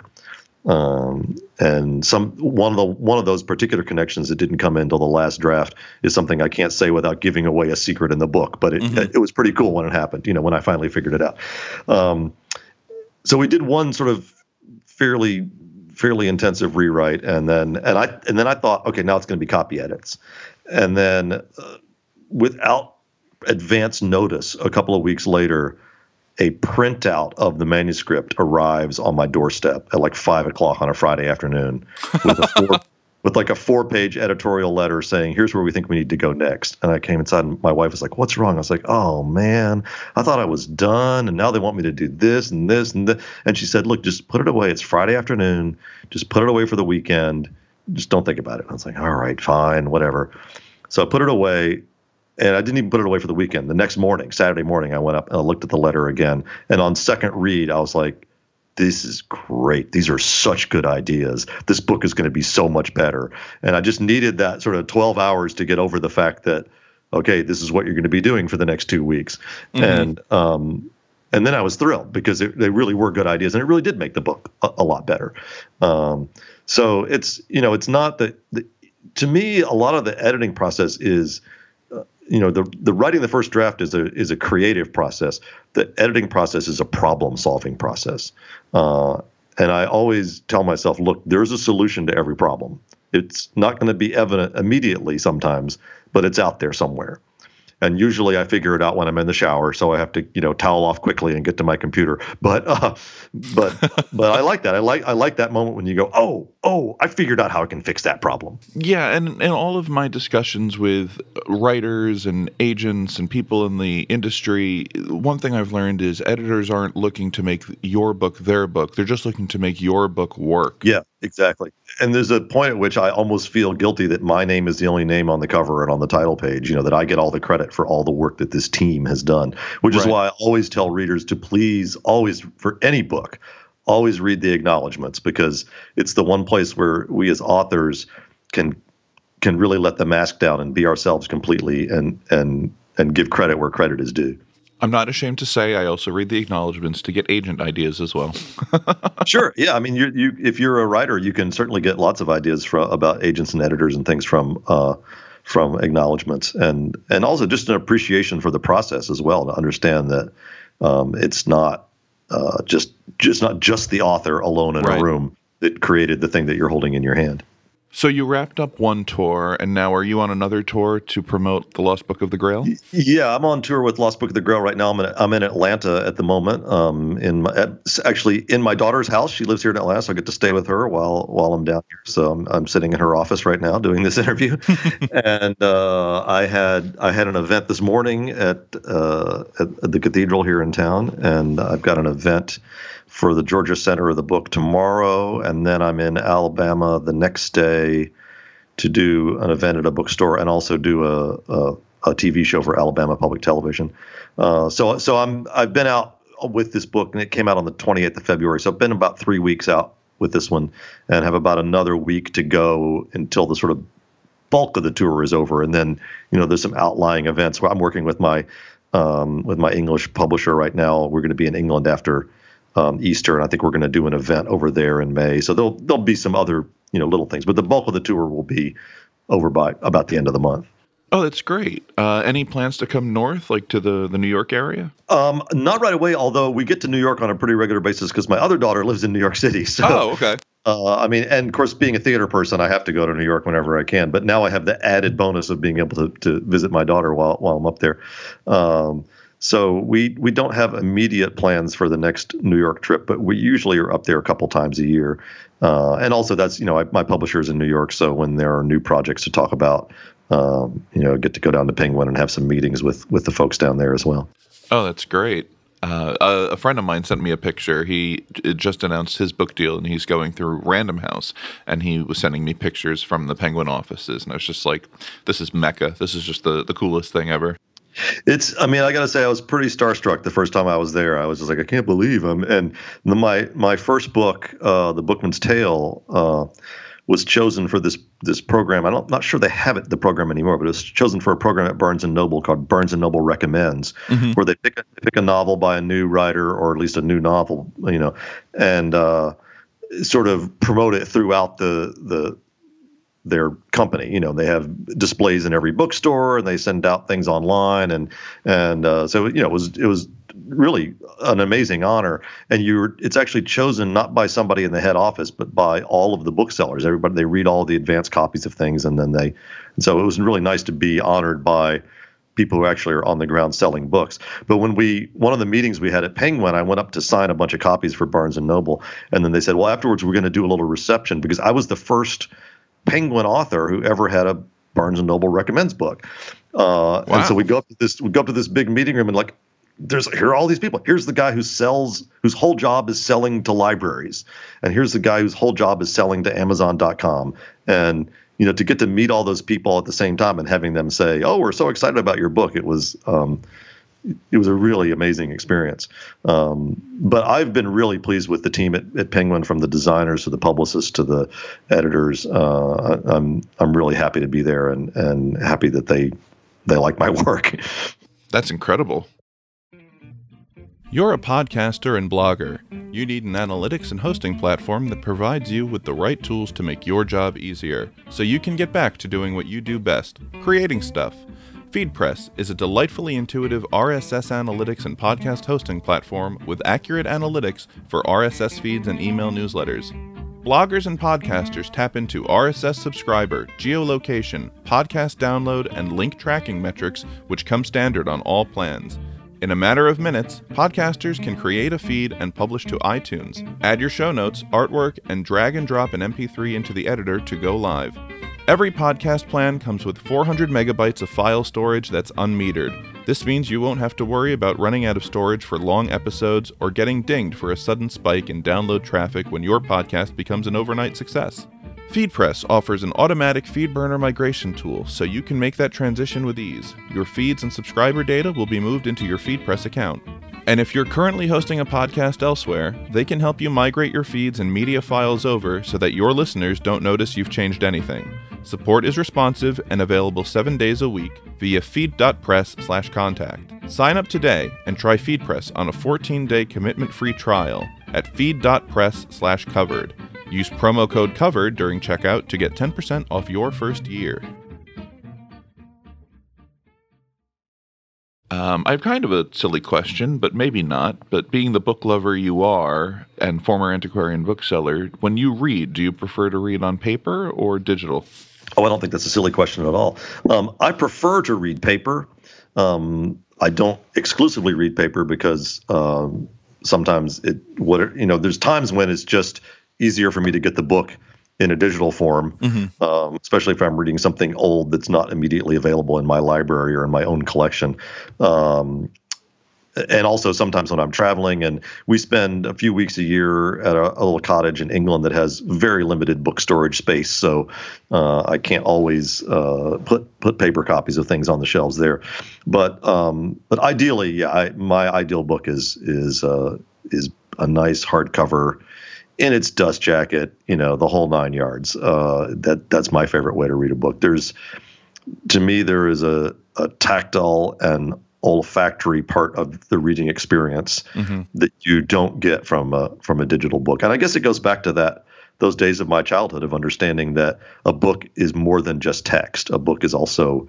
And one of those particular connections that didn't come in until the last draft is something I can't say without giving away a secret in the book, but it was pretty cool when it happened, when I finally figured it out. So we did one sort of fairly intensive rewrite, and then I thought, okay, now it's going to be copy edits. And then without advance notice, a couple of weeks later, a printout of the manuscript arrives on my doorstep at like 5:00 on a Friday afternoon with a 4-page editorial letter saying, here's where we think we need to go next. And I came inside and my wife was like, what's wrong? I was like, oh man, I thought I was done. And now they want me to do this and this and this. And she said, look, just put it away. It's Friday afternoon. Just put it away for the weekend. Just don't think about it. And I was like, all right, fine, whatever. So I put it away. And I didn't even put it away for the weekend. The next morning, Saturday morning, I went up and I looked at the letter again. And on second read, I was like, this is great. These are such good ideas. This book is going to be so much better. And I just needed that sort of 12 hours to get over the fact that, okay, this is what you're going to be doing for the next 2 weeks. Mm-hmm. And then I was thrilled because they really were good ideas. And it really did make the book a lot better. So it's not that to me, a lot of the editing process is, the writing the first draft is a creative process. The editing process is a problem-solving process. And I always tell myself, look, there's a solution to every problem. It's not going to be evident immediately sometimes, but it's out there somewhere. And usually I figure it out when I'm in the shower, so I have to, towel off quickly and get to my computer. But I like that. I like that moment when you go, oh, I figured out how I can fix that problem. Yeah, and in all of my discussions with writers and agents and people in the industry, one thing I've learned is editors aren't looking to make your book their book. They're just looking to make your book work. Yeah, exactly. And there's a point at which I almost feel guilty that my name is the only name on the cover and on the title page, that I get all the credit for all the work that this team has done, which is why I always tell readers to please always, for any book, always read the acknowledgments, because it's the one place where we as authors can really let the mask down and be ourselves completely and give credit where credit is due. I'm not ashamed to say I also read the acknowledgments to get agent ideas as well. Sure. Yeah. I mean, you if you're a writer, you can certainly get lots of ideas about agents and editors and things from acknowledgments, and also just an appreciation for the process as well, to understand that it's not just not just the author alone in a room that created the thing that you're holding in your hand. So you wrapped up one tour, and now are you on another tour to promote The Lost Book of the Grail? Yeah, I'm on tour with Lost Book of the Grail right now. I'm in Atlanta at the moment. Actually in my daughter's house. She lives here in Atlanta, so I get to stay with her while I'm down here. So I'm sitting in her office right now doing this interview. And I had an event this morning at the cathedral here in town, and I've got an event for the Georgia Center of the Book tomorrow, and then I'm in Alabama the next day to do an event at a bookstore and also do a TV show for Alabama Public Television. So I've been out with this book, and it came out on the 28th of February. So I've been about 3 weeks out with this one, and have about another week to go until the sort of bulk of the tour is over. And then, there's some outlying events where I'm working with my English publisher right now. We're going to be in England after Easter, and I think we're going to do an event over there in May. So there'll be some other little things, but the bulk of the tour will be over by about the end of the month. Oh, that's great. Any plans to come north, like to the New York area? Not right away, although we get to New York on a pretty regular basis because my other daughter lives in New York City. So, okay. And of course, being a theater person, I have to go to New York whenever I can. But now I have the added bonus of being able to visit my daughter while I'm up there. So we don't have immediate plans for the next New York trip, but we usually are up there a couple times a year. And also that's, my publisher is in New York. So when there are new projects to talk about, get to go down to Penguin and have some meetings with the folks down there as well. Oh, that's great. A friend of mine sent me a picture. He just announced his book deal, and he's going through Random House, and he was sending me pictures from the Penguin offices. And I was just like, this is Mecca. This is just the coolest thing ever. I got to say, I was pretty starstruck the first time I was there. I was just like, I can't believe him. And my first book, The Bookman's Tale, was chosen for this program. I'm not sure they have the program anymore, but it was chosen for a program at Barnes & Noble called Barnes & Noble Recommends, where they pick a novel by a new writer, or at least a new novel, and sort of promote it throughout their company. They have displays in every bookstore, and they send out things online, and so it was really an amazing honor. And it's actually chosen not by somebody in the head office, but by all of the booksellers. Everybody, they read all the advanced copies of things, and then so it was really nice to be honored by people who actually are on the ground selling books. But when one of the meetings we had at Penguin, I went up to sign a bunch of copies for Barnes & Noble, and then they said, well, afterwards we're going to do a little reception, because I was the first Penguin author who ever had a Barnes & Noble Recommends book. Wow. And so we go up to this big meeting room, and like, here are all these people. Here's the guy whose whole job is selling to libraries, and here's the guy whose whole job is selling to Amazon.com. And to get to meet all those people at the same time and having them say, "Oh, we're so excited about your book," it was a really amazing experience. But I've been really pleased with the team at Penguin, from the designers to the publicists to the editors. I'm really happy to be there, and happy that they like my work. That's incredible. You're a podcaster and blogger. You need an analytics and hosting platform that provides you with the right tools to make your job easier, so you can get back to doing what you do best, creating stuff. FeedPress is a delightfully intuitive RSS analytics and podcast hosting platform with accurate analytics for RSS feeds and email newsletters. Bloggers and podcasters tap into RSS subscriber, geolocation, podcast download, and link tracking metrics, which come standard on all plans. In a matter of minutes, podcasters can create a feed and publish to iTunes, add your show notes, artwork, and drag and drop an MP3 into the editor to go live. Every podcast plan comes with 400 megabytes of file storage that's unmetered. This means you won't have to worry about running out of storage for long episodes or getting dinged for a sudden spike in download traffic when your podcast becomes an overnight success. FeedPress offers an automatic FeedBurner migration tool, so you can make that transition with ease. Your feeds and subscriber data will be moved into your FeedPress account. And if you're currently hosting a podcast elsewhere, they can help you migrate your feeds and media files over so that your listeners don't notice you've changed anything. Support is responsive and available 7 days a week via feed.press/contact. Sign up today and try FeedPress on a 14-day commitment-free trial at feed.press/covered. Use promo code COVERED during checkout to get 10% off your first year. I have kind of a silly question, but maybe not. But being the book lover you are and former antiquarian bookseller, when you read, do you prefer to read on paper or digital? Oh, I don't think that's a silly question at all. I prefer to read paper. I don't exclusively read paper because sometimes there's times when it's just easier for me to get the book in a digital form, especially if I'm reading something old that's not immediately available in my library or in my own collection. And also sometimes when I'm traveling, and we spend a few weeks a year at a little cottage in England that has very limited book storage space, so I can't always put paper copies of things on the shelves there. But ideally, yeah, my ideal book is a nice hardcover in its dust jacket, the whole 9 yards. That's my favorite way to read a book. To me, there is a tactile and olfactory part of the reading experience that you don't get from a digital book. And I guess it goes back to those days of my childhood of understanding that a book is more than just text. A book is also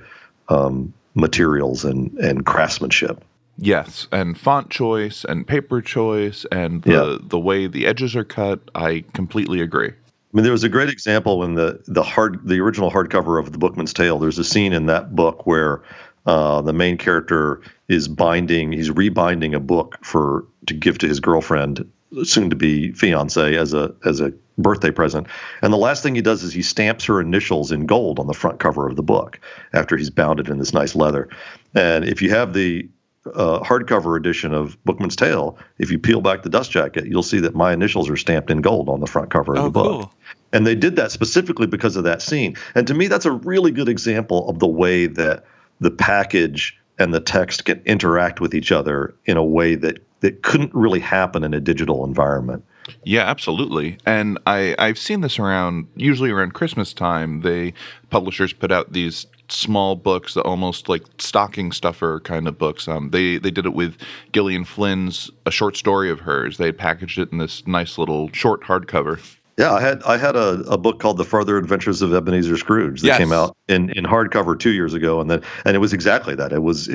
materials and craftsmanship. Yes, and font choice and paper choice and the way the edges are cut, I completely agree. I mean, there was a great example in the original hardcover of The Bookman's Tale. There's a scene in that book where the main character is rebinding a book to give to his girlfriend, soon to be fiance, as a birthday present. And the last thing he does is he stamps her initials in gold on the front cover of the book after he's bound it in this nice leather. And if you have the hardcover edition of Bookman's Tale, if you peel back the dust jacket, you'll see that my initials are stamped in gold on the front cover of the book. Cool. And they did that specifically because of that scene. And to me, that's a really good example of the way that the package and the text can interact with each other in a way that couldn't really happen in a digital environment. Yeah, absolutely. And I've seen this usually around Christmas time. Publishers put out these small books, almost like stocking stuffer kind of books. They did it with Gillian Flynn's A Short Story of Hers. They packaged it in this nice little short hardcover. Yeah, I had a book called The Further Adventures of Ebenezer Scrooge that came out in hardcover 2 years ago, and it was exactly that. It was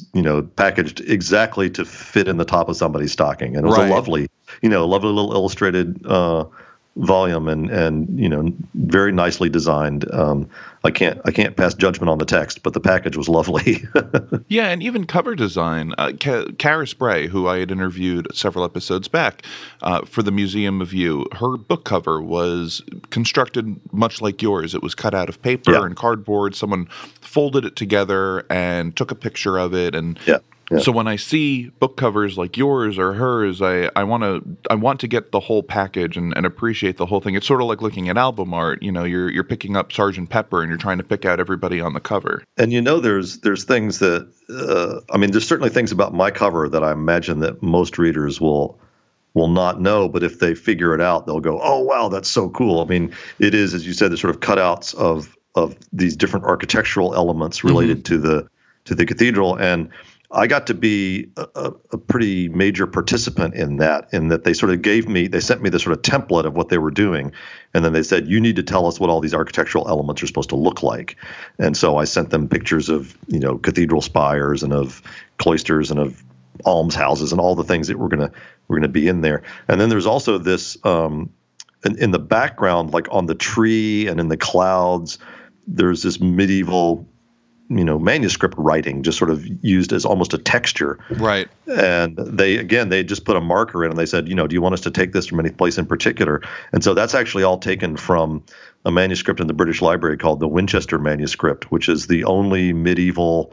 packaged exactly to fit in the top of somebody's stocking, and it was a lovely little illustrated volume and very nicely designed. I can't pass judgment on the text, but the package was lovely. Yeah, and even cover design. Kara Spray, who I had interviewed several episodes back for the Museum of You, her book cover was constructed much like yours. It was cut out of paper and cardboard. Someone folded it together and took a picture of it, and so when I see book covers like yours or hers, I want to get the whole package and appreciate the whole thing. It's sort of like looking at album art. You're picking up Sgt. Pepper and you're trying to pick out everybody on the cover. And there's things that there's certainly things about my cover that I imagine that most readers will not know, but if they figure it out, they'll go, "Oh wow, that's so cool." I mean, it is, as you said, the sort of cutouts of these different architectural elements related to the cathedral. And I got to be a pretty major participant in that they sort of they sent me this sort of template of what they were doing. And then they said, you need to tell us what all these architectural elements are supposed to look like. And so I sent them pictures of, cathedral spires and of cloisters and of almshouses and all the things that were going to be in there. And then there's also this, in the background, like on the tree and in the clouds, there's this medieval manuscript writing just sort of used as almost a texture. Right. And they just put a marker in and they said, do you want us to take this from any place in particular? And so that's actually all taken from a manuscript in the British Library called the Winchester Manuscript, which is the only medieval,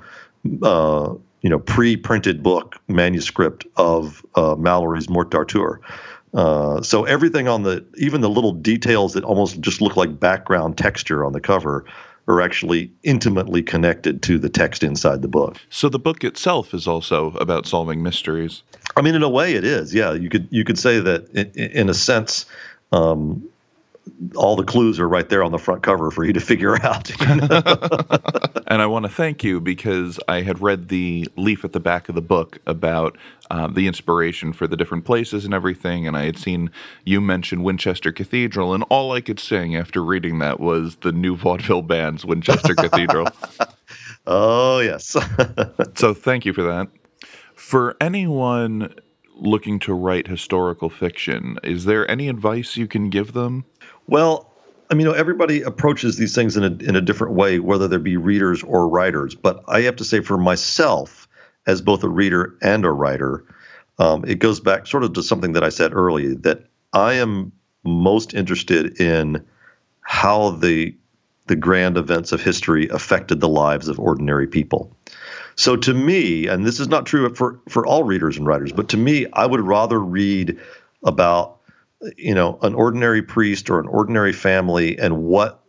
pre-printed book manuscript of Malory's Morte d'Arthur. So everything even the little details that almost just look like background texture on the cover are actually intimately connected to the text inside the book. So the book itself is also about solving mysteries. I mean, in a way it is. Yeah, you could say that in a sense, all the clues are right there on the front cover for you to figure out. And I want to thank you because I had read the leaf at the back of the book about the inspiration for the different places and everything, and I had seen you mention Winchester Cathedral, and all I could sing after reading that was the new vaudeville band's Winchester Cathedral. Oh, yes. So thank you for that. For anyone looking to write historical fiction, is there any advice you can give them? Well, I mean, everybody approaches these things in a different way, whether they be readers or writers. But I have to say, for myself, as both a reader and a writer, it goes back sort of to something that I said earlier, that I am most interested in how the grand events of history affected the lives of ordinary people. So to me, and this is not true for all readers and writers, but to me, I would rather read about an ordinary priest or an ordinary family and what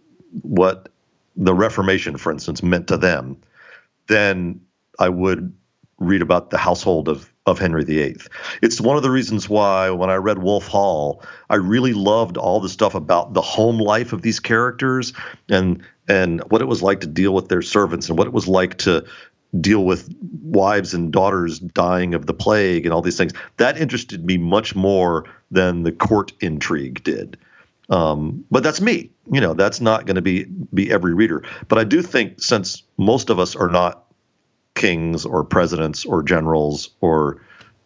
the Reformation, for instance, meant to them, than I would read about the household of Henry VIII. It's one of the reasons why when I read Wolf Hall, I really loved all the stuff about the home life of these characters and what it was like to deal with their servants and what it was like to deal with wives and daughters dying of the plague and all these things. That interested me much more than the court intrigue did. But that's me. That's not going to be every reader. But I do think, since most of us are not kings or presidents or generals or,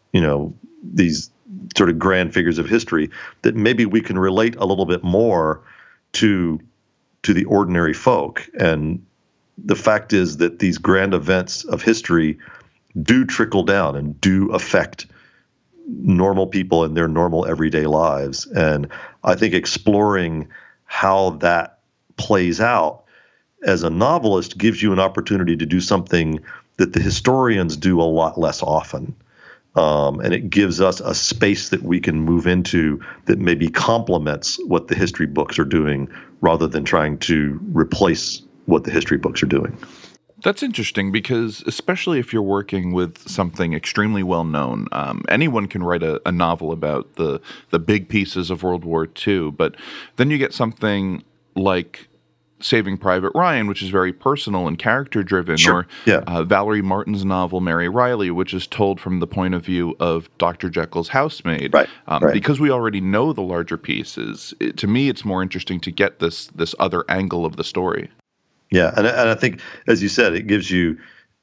these sort of grand figures of history, that maybe we can relate a little bit more to the ordinary folk. And the fact is that these grand events of history do trickle down and do affect normal people in their normal everyday lives. And I think exploring how that plays out as a novelist gives you an opportunity to do something that the historians do a lot less often. And it gives us a space that we can move into that maybe complements what the history books are doing rather than trying to replace what the history books are doing. That's interesting because, especially if you're working with something extremely well known, anyone can write a novel about the big pieces of World War II, but then you get something like Saving Private Ryan, which is very personal and character driven, Sure. or Valerie Martin's novel Mary Riley, which is told from the point of view of Dr. Jekyll's housemaid. Right. Because we already know the larger pieces, to me, it's more interesting to get this other angle of the story. Yeah, and I think, as you said, it gives you,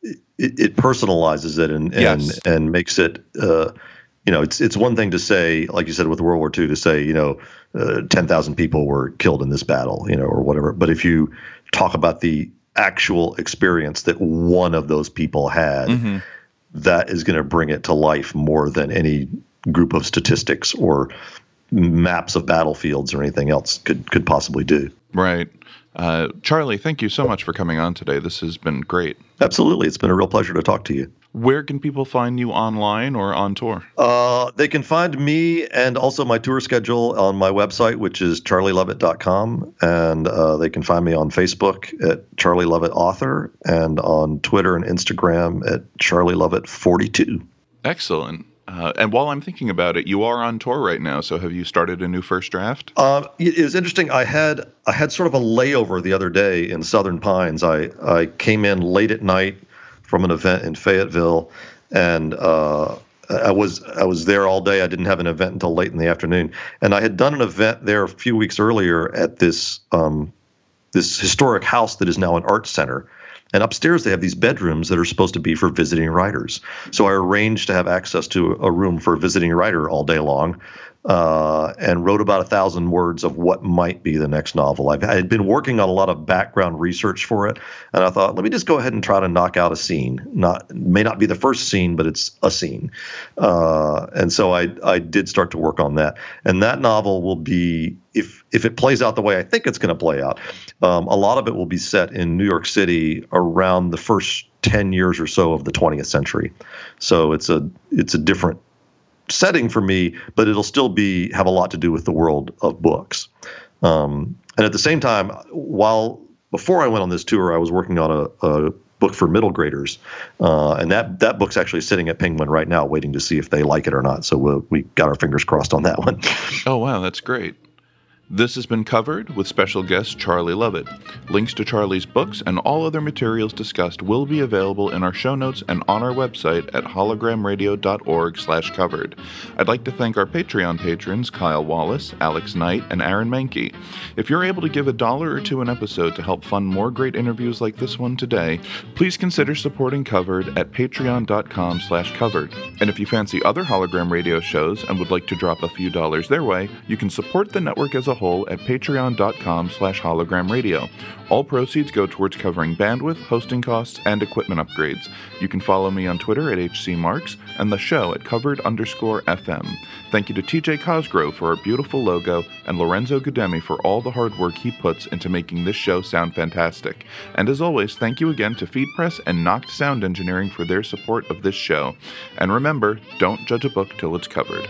it personalizes it and Yes. and makes it, it's one thing to say, like you said with World War II, to say 10,000 people were killed in this battle, or whatever. But if you talk about the actual experience that one of those people had, that is going to bring it to life more than any group of statistics or maps of battlefields or anything else could possibly do. Right. Charlie, thank you so much for coming on today. This has been great. Absolutely. It's been a real pleasure to talk to you. Where can people find you online or on tour? They can find me and also my tour schedule on my website, which is charlielovett.com. And they can find me on Facebook at Charlie Lovett Author and on Twitter and Instagram at Charlie Lovett 42. Excellent. And while I'm thinking about it, you are on tour right now. So have you started a new first draft? It was interesting. I had sort of a layover the other day in Southern Pines. I came in late at night from an event in Fayetteville, and I was there all day. I didn't have an event until late in the afternoon, and I had done an event there a few weeks earlier at this historic house that is now an art center. And upstairs, they have these bedrooms that are supposed to be for visiting writers. So I arranged to have access to a room for a visiting writer all day long, and wrote about 1,000 words of what might be the next novel. I had been working on a lot of background research for it, and I thought, let me just go ahead and try to knock out a scene. May not be the first scene, but it's a scene. And so I did start to work on that. And that novel will be, if it plays out the way I think it's going to play out, a lot of it will be set in New York City around the first 10 years or so of the 20th century. So it's a different setting for me, but it'll still have a lot to do with the world of books. And at the same time, before I went on this tour, I was working on a book for middle graders, and that book's actually sitting at Penguin right now, waiting to see if they like it or not. So we got our fingers crossed on that one. Oh, wow, that's great. This has been Covered with special guest Charlie Lovett. Links to Charlie's books and all other materials discussed will be available in our show notes and on our website at hologramradio.org/covered. I'd like to thank our Patreon patrons Kyle Wallace, Alex Knight, and Aaron Mankey. If you're able to give $1 or $2 an episode to help fund more great interviews like this one today, please consider supporting Covered at patreon.com/covered. And if you fancy other Hologram Radio shows and would like to drop a few dollars their way, you can support the network as a whole at patreon.com/hologramradio. All proceeds go towards covering bandwidth, hosting costs, and equipment upgrades. You can follow me on Twitter at HCMarks and the show at covered_FM. Thank you to TJ Cosgrove for our beautiful logo and Lorenzo Guedemi for all the hard work he puts into making this show sound fantastic. And as always, thank you again to FeedPress and Noct Sound Engineering for their support of this show. And remember, don't judge a book till it's covered.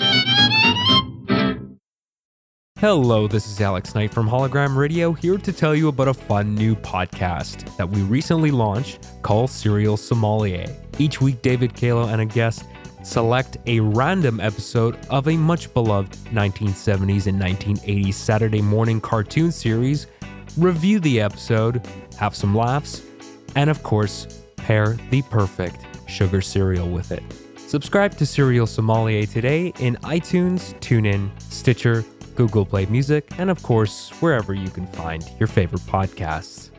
Hello, this is Alex Knight from Hologram Radio, here to tell you about a fun new podcast that we recently launched called Serial Sommelier. Each week, David Kalo and a guest select a random episode of a much beloved 1970s and 1980s Saturday morning cartoon series, review the episode, have some laughs, and of course, pair the perfect sugar cereal with it. Subscribe to Serial Sommelier today in iTunes, TuneIn, Stitcher, Google Play Music, and of course, wherever you can find your favorite podcasts.